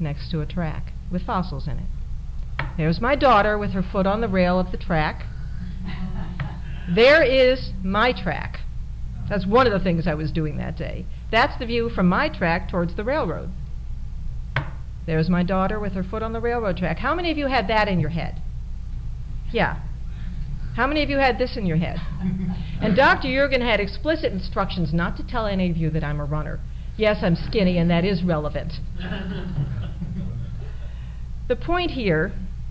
next to a track with fossils in it. There's my daughter with her foot on the rail of the track. There is my track. That's one of the things I was doing that day. That's the view from my track towards the railroad. There's my daughter with her foot on the railroad track. How many of you had that in your head? Yeah. How many of you had this in your head? And Dr. Jurgen had explicit instructions not to tell any of you that I'm a runner. Yes, I'm skinny, and that is relevant. The point here,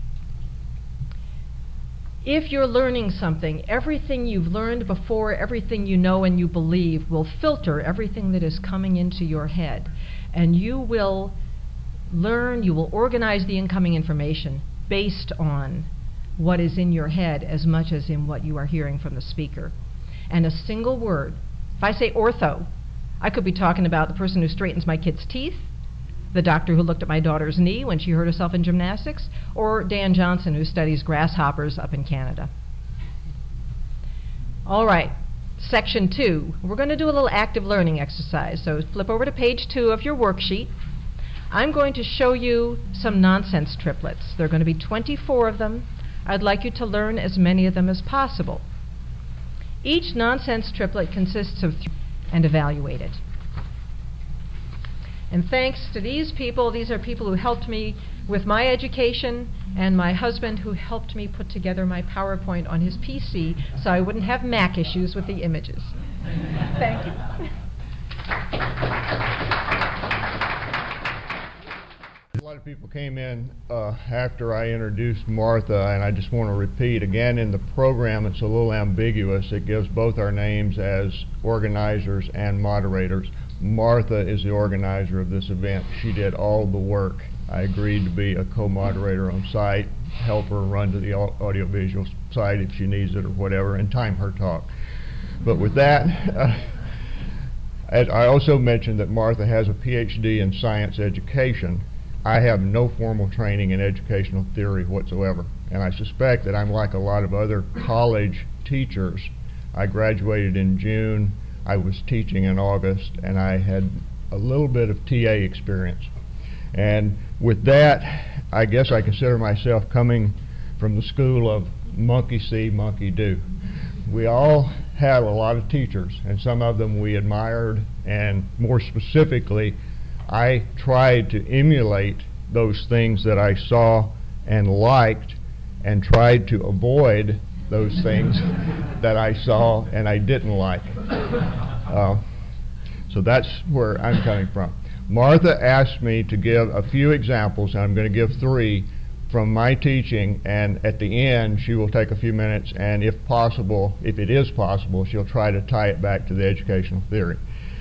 if you're learning something, everything you've learned before, everything you know and you believe will filter everything that is coming into your head. And you will learn, you will organize the incoming information based on what is in your head as much as in what you are hearing from the speaker. And a single word, if I say ortho, I could be talking about the person who straightens my kid's teeth, the doctor who looked at my daughter's knee when she hurt herself in gymnastics, or Dan Johnson who studies grasshoppers up in Canada. All right, section 2. We're going to do a little active learning exercise. So flip over to page 2 of your worksheet. I'm going to show you some nonsense triplets. There are going to be 24 of them. I'd like you to learn as many of them as possible. Each nonsense triplet consists of 3 and evaluate it. And thanks to these people, these are people who helped me with my education, and my husband who helped me put together my PowerPoint on his PC so I wouldn't have Mac issues with the images. Thank you. A lot of people came in after I introduced Martha, and I just want to repeat again, in the program it's a little ambiguous. It gives both our names as organizers and moderators. Martha is the organizer of this event. She did all the work. I agreed to be a co-moderator on site, help her run to the audiovisual site if she needs it or whatever, and time her talk. But with that, I also mentioned that Martha has a PhD in science education. I have no formal training in educational theory whatsoever, and I suspect that I'm like a lot of other college teachers. I graduated in June, I was teaching in August, and I had a little bit of TA experience. And with that, I guess I consider myself coming from the school of monkey see, monkey do. We all had a lot of teachers, and some of them we admired, and more specifically, I tried to emulate those things that I saw and liked, and tried to avoid those things that I saw and I didn't like. So that's where I'm coming from. Martha asked me to give a few examples, and I'm going to give 3 from my teaching, and at the end she will take a few minutes, and if possible, if it is possible, she'll try to tie it back to the educational theory.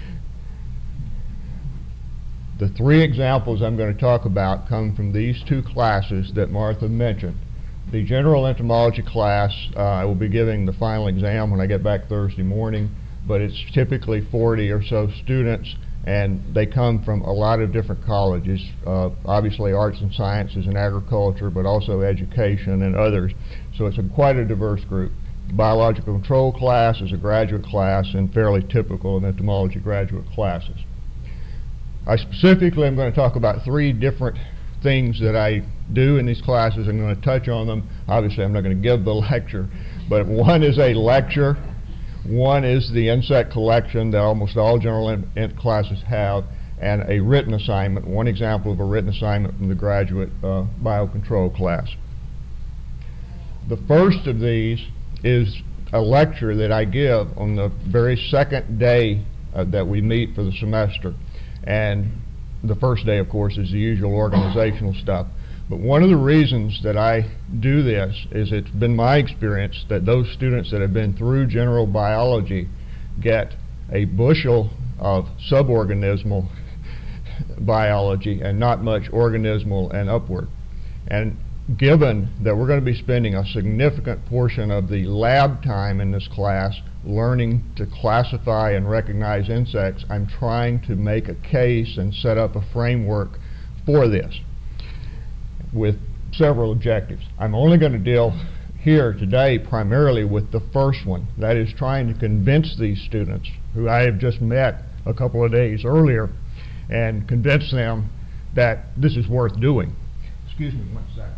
The 3 examples I'm going to talk about come from these 2 classes that Martha mentioned. The general entomology class, I will be giving the final exam when I get back Thursday morning, but it's typically 40 or so students, and they come from a lot of different colleges, obviously arts and sciences and agriculture, but also education and others. So it's quite a diverse group. The biological control class is a graduate class and fairly typical in entomology graduate classes. I specifically am going to talk about 3 different things that I do in these classes. I'm going to touch on them. Obviously I'm not going to give the lecture, but one is a lecture, one is the insect collection that almost all general ent classes have, and a written assignment, one example of a written assignment from the graduate biocontrol class. The first of these is a lecture that I give on the very second day that we meet for the semester. And the first day, of course, is the usual organizational stuff. But one of the reasons that I do this is it's been my experience that those students that have been through general biology get a bushel of suborganismal biology and not much organismal and upward. And given that we're going to be spending a significant portion of the lab time in this class learning to classify and recognize insects, I'm trying to make a case and set up a framework for this with several objectives. I'm only going to deal here today primarily with the first one, that is trying to convince these students who I have just met a couple of days earlier and convince them that this is worth doing. Excuse me one second.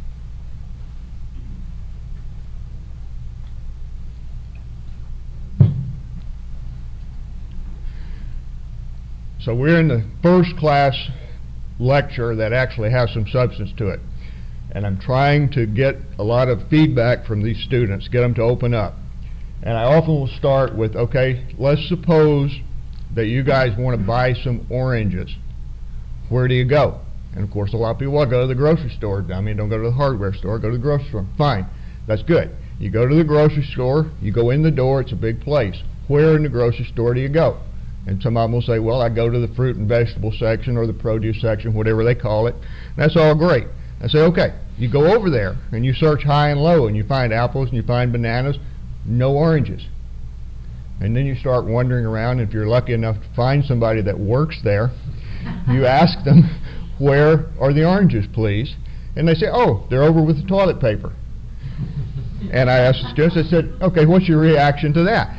So we're in the first class lecture that actually has some substance to it. And I'm trying to get a lot of feedback from these students, get them to open up. And I often will start with, okay, let's suppose that you guys want to buy some oranges. Where do you go? And of course a lot of people, well, go to the grocery store. I mean, don't go to the hardware store, go to the grocery store. Fine, that's good. You go to the grocery store, you go in the door, it's a big place. Where in the grocery store do you go? And some of them will say, well, I go to the fruit and vegetable section or the produce section, whatever they call it. That's all great. I say, okay, you go over there and you search high and low and you find apples and you find bananas, no oranges. And then you start wandering around, and if you're lucky enough to find somebody that works there, you ask them, where are the oranges, please? And they say, oh, they're over with the toilet paper. And I asked the students, I said, okay, what's your reaction to that?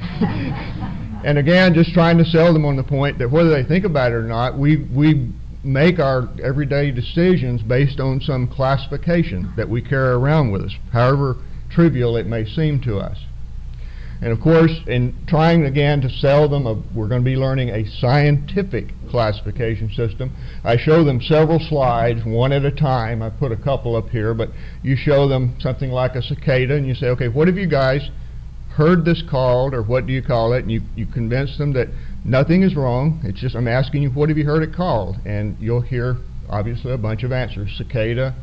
And again, just trying to sell them on the point that whether they think about it or not, we make our everyday decisions based on some classification that we carry around with us, however trivial it may seem to us. And of course, in trying again to sell them, we're going to be learning a scientific classification system. I show them several slides, one at a time. I put a couple up here, but you show them something like a cicada, and you say, okay, what have you guys heard this called, or what do you call it? And you convince them that nothing is wrong. It's just I'm asking you, what have you heard it called? And you'll hear obviously a bunch of answers: cicada,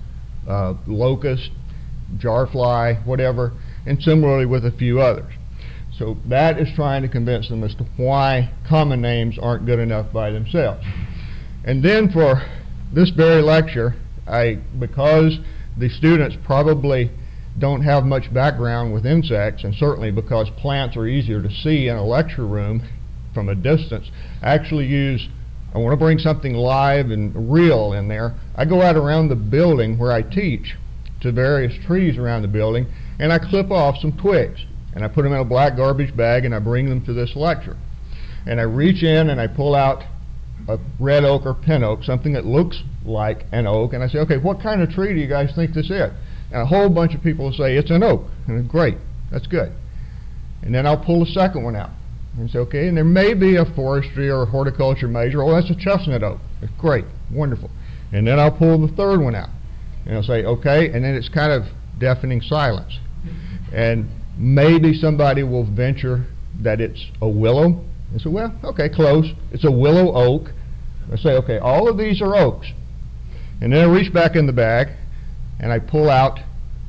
locust, jarfly, whatever, and similarly with a few others. So that is trying to convince them as to why common names aren't good enough by themselves. And then for this very lecture, because the students probably don't have much background with insects, and certainly because plants are easier to see in a lecture room from a distance, I actually I want to bring something live and real in there. I go out around the building where I teach to various trees around the building, and I clip off some twigs, and I put them in a black garbage bag, and I bring them to this lecture. And I reach in and I pull out a red oak or pin oak, something that looks like an oak, and I say, okay, what kind of tree do you guys think this is? And a whole bunch of people will say, it's an oak. And great, that's good. And then I'll pull the second one out and say, okay, and there may be a forestry or a horticulture major. Oh, that's a chestnut oak. It's great, wonderful. And then I'll pull the third one out. And I'll say, okay, and then it's kind of deafening silence. And maybe somebody will venture that it's a willow. I say, well, okay, close. It's a willow oak. I say, okay, all of these are oaks. And then I reach back in the bag and I pull out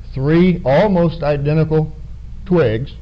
3 almost identical twigs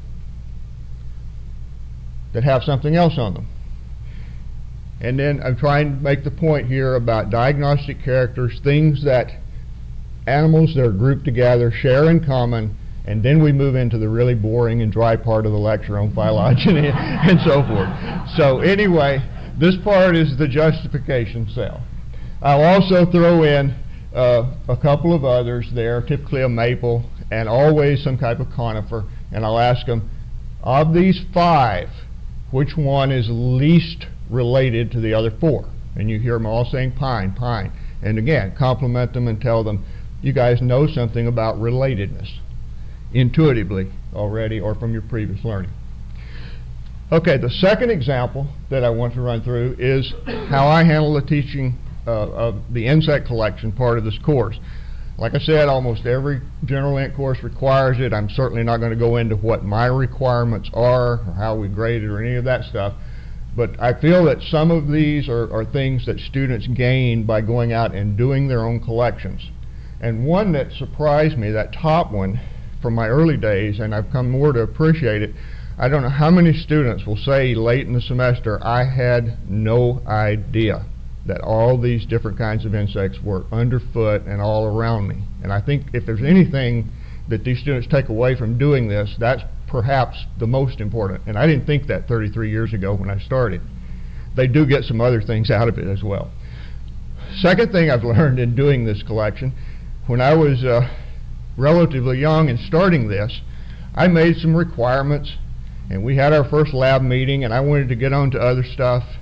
that have something else on them. And then I'm trying to make the point here about diagnostic characters, things that animals that are grouped together share in common, and then we move into the really boring and dry part of the lecture on phylogeny and so forth. So anyway, this part is the justification cell. I'll also throw in a couple of others there, typically a maple, and always some type of conifer, and I'll ask them, of these 5, which one is least related to the other 4? And you hear them all saying pine, pine. And again, compliment them and tell them, you guys know something about relatedness intuitively already or from your previous learning. Okay, the second example that I want to run through is how I handle the teaching of the insect collection part of this course. Like I said, almost every general int course requires it. I'm certainly not going to go into what my requirements are or how we grade it or any of that stuff. But I feel that some of these are things that students gain by going out and doing their own collections. And one that surprised me, that top one from my early days, and I've come more to appreciate it, I don't know how many students will say late in the semester, I had no idea that all these different kinds of insects were underfoot and all around me. And I think if there's anything that these students take away from doing this, that's perhaps the most important. And I didn't think that 33 years ago when I started. They do get some other things out of it as well. Second thing I've learned in doing this collection, when I was relatively young and starting this, I made some requirements, and we had our first lab meeting, and I wanted to get on to other stuff.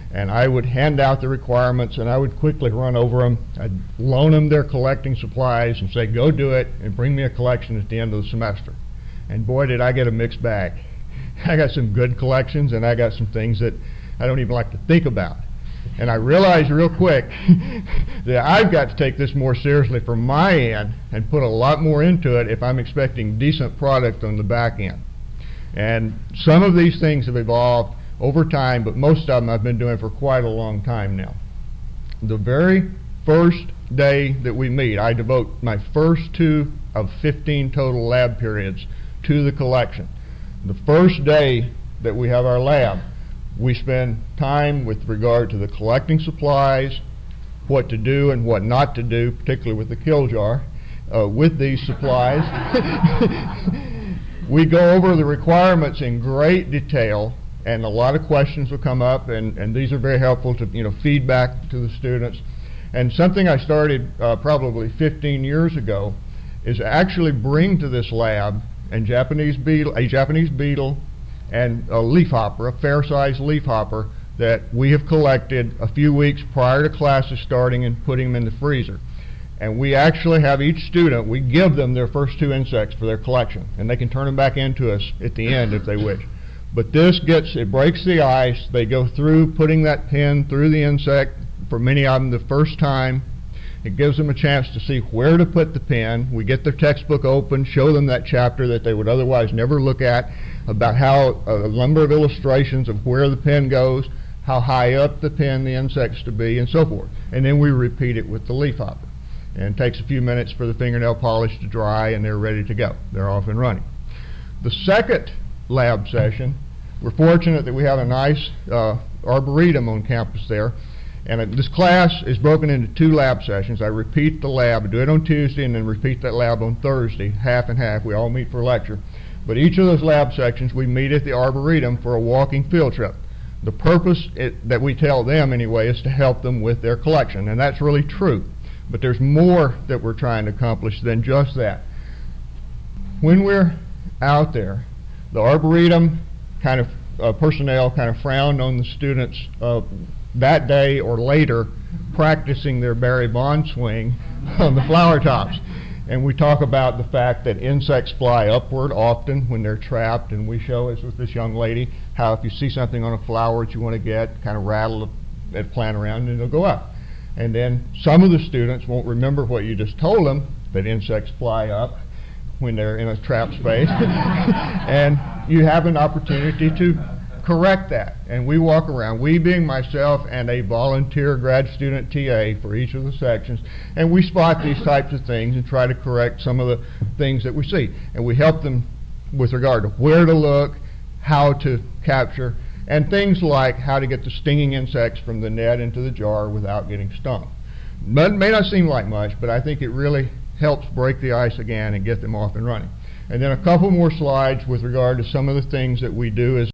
And I would hand out the requirements, and I would quickly run over them. I'd loan them their collecting supplies and say, go do it, and bring me a collection at the end of the semester. And boy, did I get a mixed bag. I got some good collections, and I got some things that I don't even like to think about. And I realized real quick that I've got to take this more seriously from my end and put a lot more into it if I'm expecting decent product on the back end. And some of these things have evolved over time, but most of them I've been doing for quite a long time now. The very first day that we meet, I devote my first 2 of 15 total lab periods to the collection. The first day that we have our lab, we spend time with regard to the collecting supplies, what to do and what not to do, particularly with the kill jar, with these supplies. We go over the requirements in great detail, and a lot of questions will come up, and these are very helpful to feedback to the students. And something I started probably 15 years ago is actually bring to this lab a Japanese beetle and a leafhopper, a fair-sized leafhopper that we have collected a few weeks prior to classes starting and putting them in the freezer. And we actually have each student, we give them their first 2 insects for their collection, and they can turn them back into us at the end if they wish. But this it breaks the ice. They go through putting that pen through the insect, for many of them the first time. It gives them a chance to see where to put the pen. We get their textbook open, show them that chapter that they would otherwise never look at, about how a number of illustrations of where the pen goes, how high up the pen the insect's to be, and so forth. And then we repeat it with the leafhopper. And it takes a few minutes for the fingernail polish to dry, and they're ready to go. They're off and running. The second lab session, we're fortunate that we have a nice arboretum on campus there. And this class is broken into 2 lab sessions. I repeat the lab, I do it on Tuesday, and then repeat that lab on Thursday, half and half. We all meet for lecture. But each of those lab sections, we meet at the arboretum for a walking field trip. The purpose that we tell them anyway is to help them with their collection, and that's really true. But there's more that we're trying to accomplish than just that. When we're out there, the arboretum personnel kind of frowned on the students that day or later practicing their Barry Bond swing on the flower tops. And we talk about the fact that insects fly upward often when they're trapped, and we show, as with this young lady, how if you see something on a flower that you want to get, kind of rattle that plant around and it'll go up. And then some of the students won't remember what you just told them, that insects fly up when they're in a trap space. And you have an opportunity to correct that. And we walk around, we being myself and a volunteer grad student TA for each of the sections, and we spot these types of things and try to correct some of the things that we see. And we help them with regard to where to look, how to capture, and things like how to get the stinging insects from the net into the jar without getting stung. It may not seem like much, but I think it really helps break the ice again and get them off and running. And then a couple more slides with regard to some of the things that we do as